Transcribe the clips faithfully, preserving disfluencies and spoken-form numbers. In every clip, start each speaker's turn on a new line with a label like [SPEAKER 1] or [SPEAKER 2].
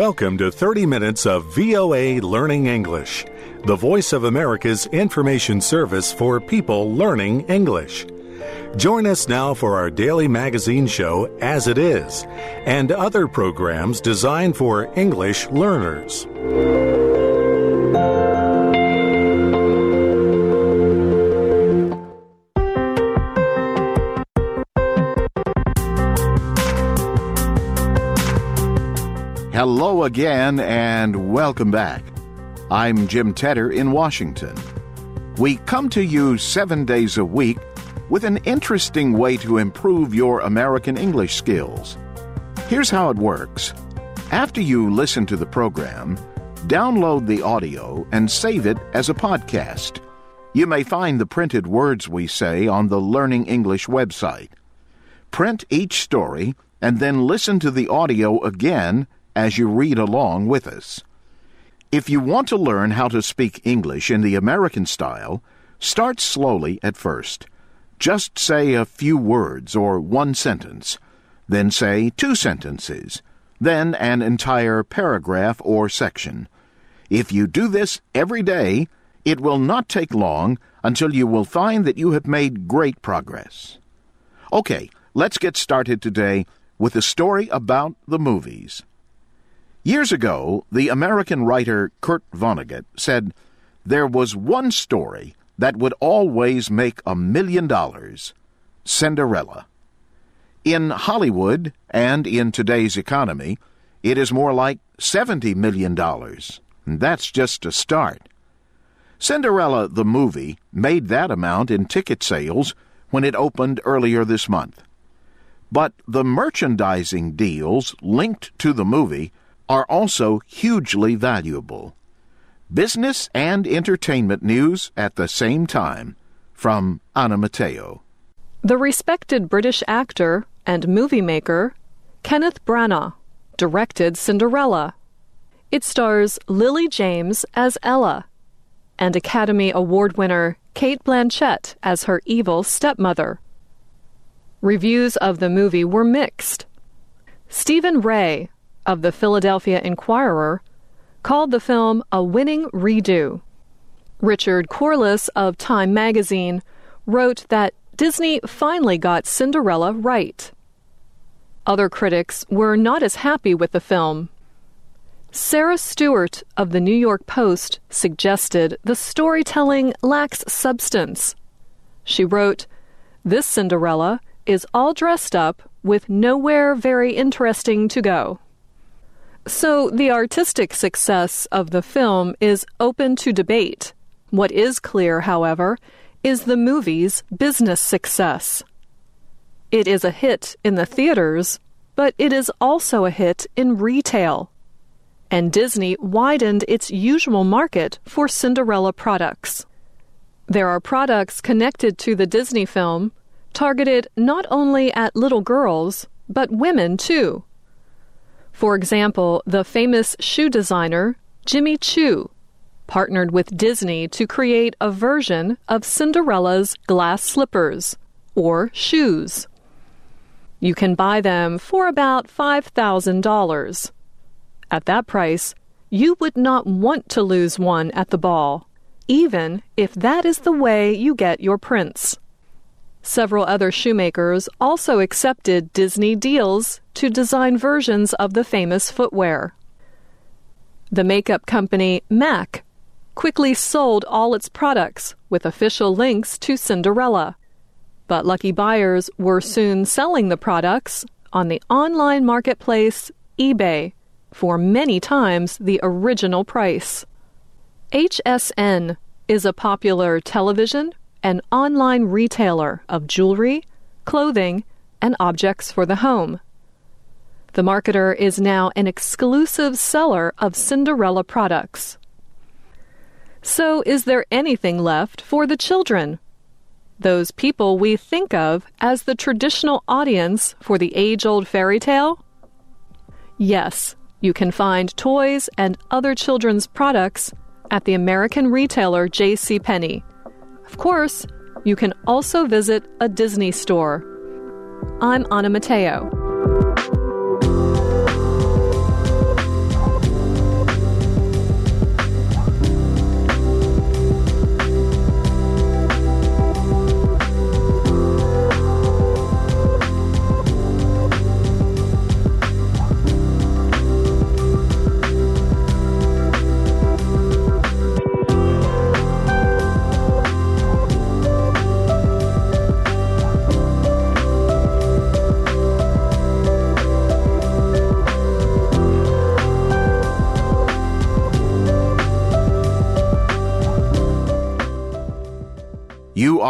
[SPEAKER 1] Welcome to thirty minutes of V O A Learning English, the voice of America's information service for people learning English. Join us now for our daily magazine show, As It Is, and other programs designed for English learners.
[SPEAKER 2] Hello again and welcome back. I'm Jim Tedder in Washington. We come to you seven days a week with an interesting way to improve your American English skills. Here's how it works. After you listen to the program, download the audio and save it as a podcast. You may find the printed words we say on the Learning English website. Print each story and then listen to the audio again as you read along with us. If you want to learn how to speak English in the American style, start slowly at first. Just say a few words or one sentence, then say two sentences, then an entire paragraph or section. If you do this every day, it will not take long until you will find that you have made great progress. Okay, let's get started today with a story about the movies. Years ago, the American writer Kurt Vonnegut said, "There was one story that would always make a million dollars, Cinderella." In Hollywood and in today's economy, it is more like seventy million dollars. And that's just a start. Cinderella the movie made that amount in ticket sales when it opened earlier this month. But the merchandising deals linked to the movie are also hugely valuable. Business and entertainment news at the same time from Anna Matteo.
[SPEAKER 3] The respected British actor and movie maker Kenneth Branagh directed Cinderella. It stars Lily James as Ella and Academy Award winner Cate Blanchett as her evil stepmother. Reviews of the movie were mixed. Stephen Ray of the Philadelphia Inquirer called the film a winning redo. Richard Corliss of Time magazine wrote that Disney finally got Cinderella right. Other critics were not as happy with the film. Sarah Stewart of the New York Post suggested the storytelling lacks substance. She wrote, "This Cinderella is all dressed up with nowhere very interesting to go." So the artistic success of the film is open to debate. What is clear, however, is the movie's business success. It is a hit in the theaters, but it is also a hit in retail. And Disney widened its usual market for Cinderella products. There are products connected to the Disney film, targeted not only at little girls, but women too. For example, the famous shoe designer Jimmy Choo partnered with Disney to create a version of Cinderella's glass slippers, or shoes. You can buy them for about five thousand dollars. At that price, you would not want to lose one at the ball, even if that is the way you get your prince. Several other shoemakers also accepted Disney deals to design versions of the famous footwear. The makeup company MAC quickly sold all its products with official links to Cinderella, but lucky buyers were soon selling the products on the online marketplace eBay for many times the original price. H S N is a popular television and online retailer of jewelry, clothing, and objects for the home. The marketer is now an exclusive seller of Cinderella products. So is there anything left for the children? Those people we think of as the traditional audience for the age-old fairy tale? Yes, you can find toys and other children's products at the American retailer J C Penney. Of course, you can also visit a Disney store. I'm Anna Matteo.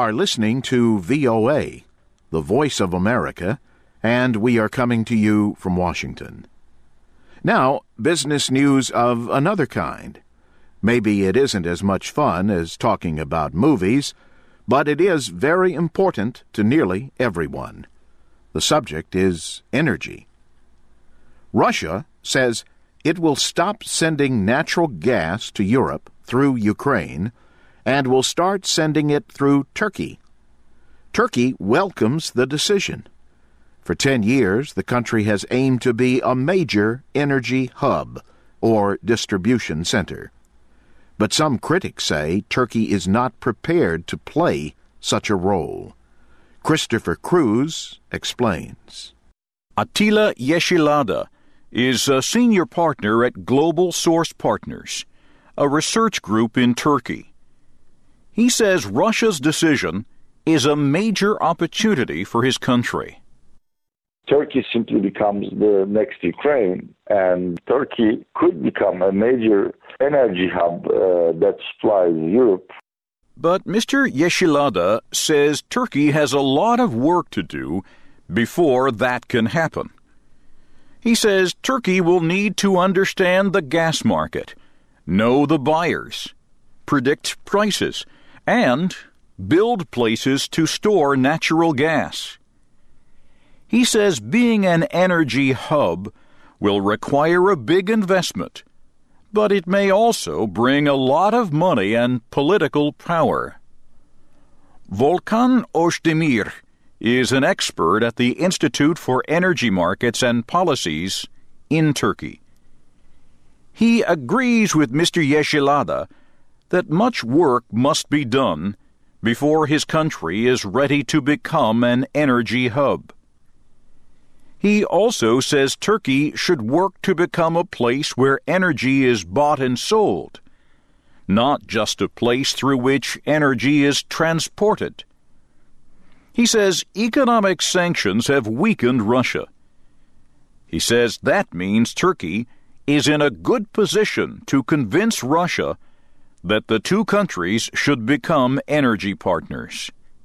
[SPEAKER 2] are listening to V O A, the Voice of America, and we are coming to you from Washington. Now, business news of another kind. Maybe it isn't as much fun as talking about movies, but it is very important to nearly everyone. The subject is energy. Russia says it will stop sending natural gas to Europe through Ukraine and will start sending it through Turkey. Turkey welcomes the decision. For ten years, the country has aimed to be a major energy hub or distribution center. But some critics say Turkey is not prepared to play such a role. Christopher Cruz explains.
[SPEAKER 4] Attila Yeşilada is a senior partner at Global Source Partners, a research group in Turkey. He says Russia's decision is a major opportunity for his country.
[SPEAKER 5] Turkey simply becomes the next Ukraine, and Turkey could become a major energy hub uh, that supplies Europe.
[SPEAKER 4] But Mister Yeşilada says Turkey has a lot of work to do before that can happen. He says Turkey will need to understand the gas market, know the buyers, predict prices, and build places to store natural gas. He says being an energy hub will require a big investment, but it may also bring a lot of money and political power. Volkan Özdemir is an expert at the Institute for Energy Markets and Policies in Turkey. He agrees with Mister Yeşilada that much work must be done before his country is ready to become an energy hub. He also says Turkey should work to become a place where energy is bought and sold, not just a place through which energy is transported. He says economic sanctions have weakened Russia. He says that means Turkey is in a good position to convince Russia that the two countries should become energy partners.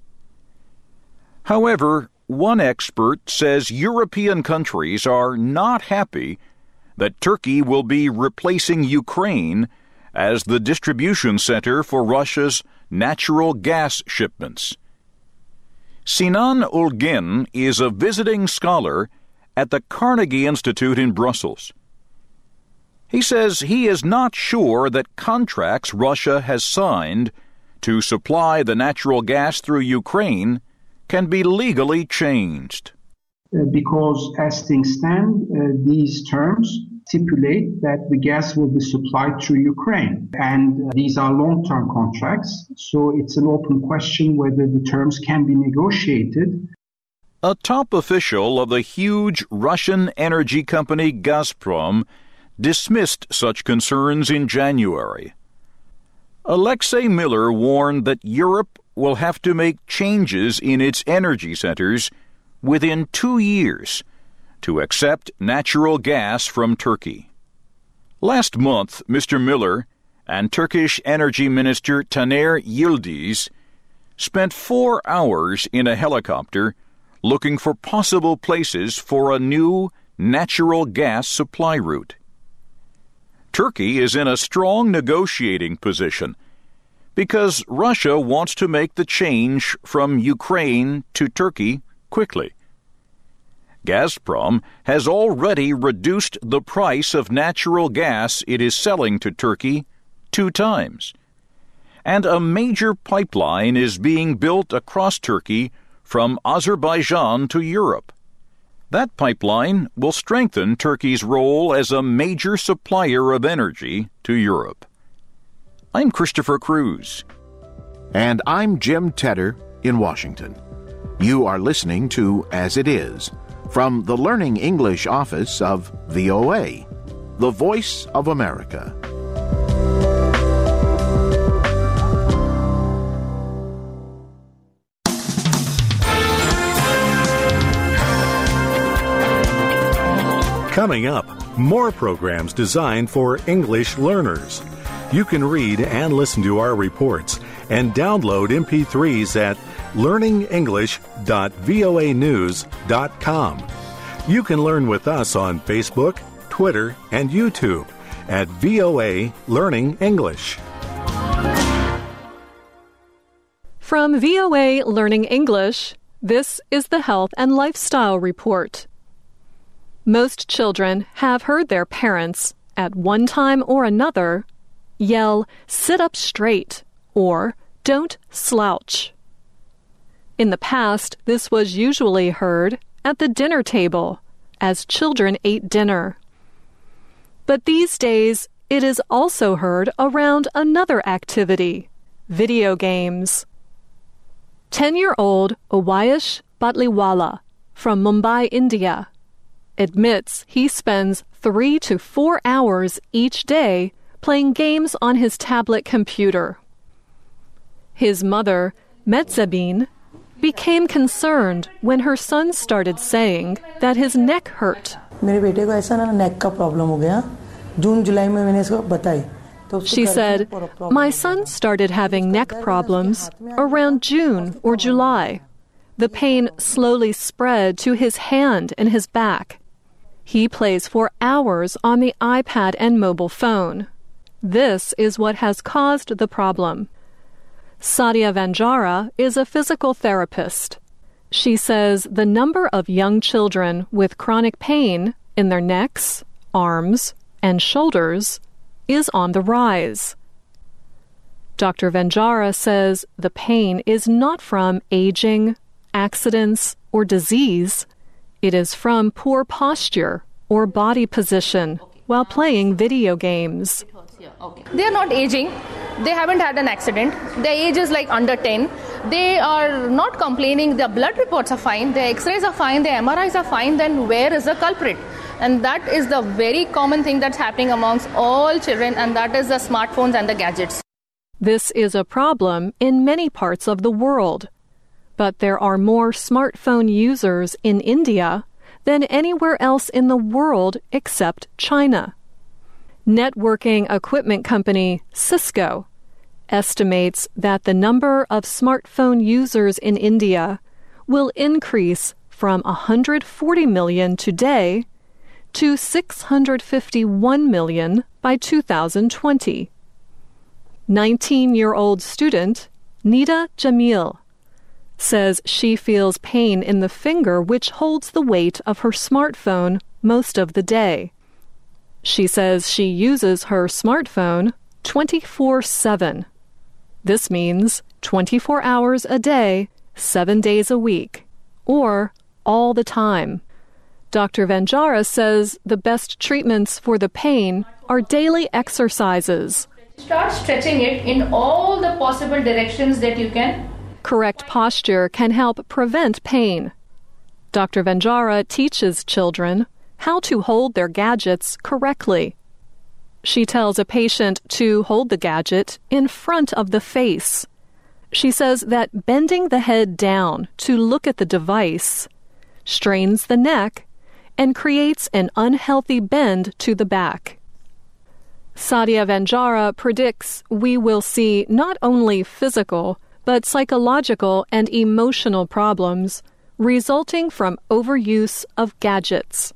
[SPEAKER 4] However, one expert says European countries are not happy that Turkey will be replacing Ukraine as the distribution center for Russia's natural gas shipments. Sinan Ulgen is a visiting scholar at the Carnegie Institute in Brussels. He says he is not sure that contracts Russia has signed to supply the natural gas through Ukraine can be legally changed.
[SPEAKER 6] Uh, because as things stand, uh, these terms stipulate that the gas will be supplied through Ukraine. And uh, these are long-term contracts, so it's an open question whether the terms can be negotiated.
[SPEAKER 4] A top official of the huge Russian energy company Gazprom dismissed such concerns in January. Alexei Miller warned that Europe will have to make changes in its energy centers within two years to accept natural gas from Turkey. Last month, Mister Miller and Turkish Energy Minister Taner Yildiz spent four hours in a helicopter looking for possible places for a new natural gas supply route. Turkey is in a strong negotiating position because Russia wants to make the change from Ukraine to Turkey quickly. Gazprom has already reduced the price of natural gas it is selling to Turkey two times, and a major pipeline is being built across Turkey from Azerbaijan to Europe. That pipeline will strengthen Turkey's role as a major supplier of energy to Europe. I'm Christopher Cruz.
[SPEAKER 2] And I'm Jim Tedder in Washington. You are listening to As It Is, from the Learning English office of V O A, the Voice of America.
[SPEAKER 1] Coming up, more programs designed for English learners. You can read and listen to our reports and download M P threes at learning english dot voa news dot com. You can learn with us on Facebook, Twitter, and YouTube at V O A Learning English.
[SPEAKER 3] From V O A Learning English, this is the Health and Lifestyle Report. Most children have heard their parents, at one time or another, yell, "Sit up straight," or "Don't slouch." In the past, this was usually heard at the dinner table as children ate dinner. But these days, it is also heard around another activity, video games. Ten-year-old Owayesh Batliwala from Mumbai, India, admits he spends three to four hours each day playing games on his tablet computer. His mother, Metzabin, became concerned when her son started saying that his neck hurt. She said, "My son started having neck problems around June or July. The pain slowly spread to his hand and his back. He plays for hours on the iPad and mobile phone. This is what has caused the problem." Sadia Vanjara is a physical therapist. She says the number of young children with chronic pain in their necks, arms, and shoulders is on the rise. Doctor Vanjara says the pain is not from aging, accidents, or disease. It is from poor posture or body position while playing video games.
[SPEAKER 7] They are not aging. They haven't had an accident. Their age is like under ten. They are not complaining. Their blood reports are fine. Their x-rays are fine. Their M R Is are fine. Then where is the culprit? And that is the very common thing that's happening amongst all children, and that is the smartphones and the gadgets.
[SPEAKER 3] This is a problem in many parts of the world. But there are more smartphone users in India than anywhere else in the world except China. Networking equipment company Cisco estimates that the number of smartphone users in India will increase from one hundred forty million today to six hundred fifty-one million by two thousand twenty. nineteen-year-old student Nida Jamil says she feels pain in the finger which holds the weight of her smartphone most of the day. She says she uses her smartphone twenty-four seven. This means twenty-four hours a day, seven days a week, or all the time. Doctor Vanjara says the best treatments for the pain are daily exercises.
[SPEAKER 7] Start stretching it in all the possible directions that you can.
[SPEAKER 3] Correct posture can help prevent pain. Doctor Vanjara teaches children how to hold their gadgets correctly. She tells a patient to hold the gadget in front of the face. She says that bending the head down to look at the device strains the neck and creates an unhealthy bend to the back. Sadia Vanjara predicts we will see not only physical, but psychological and emotional problems resulting from overuse of gadgets.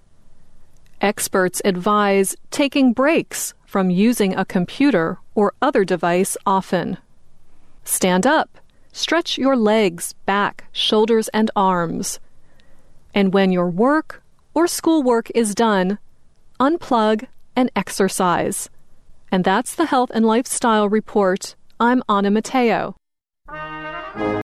[SPEAKER 3] Experts advise taking breaks from using a computer or other device often. Stand up, stretch your legs, back, shoulders, and arms. And when your work or schoolwork is done, unplug and exercise. And that's the Health and Lifestyle Report. I'm Anna Mateo.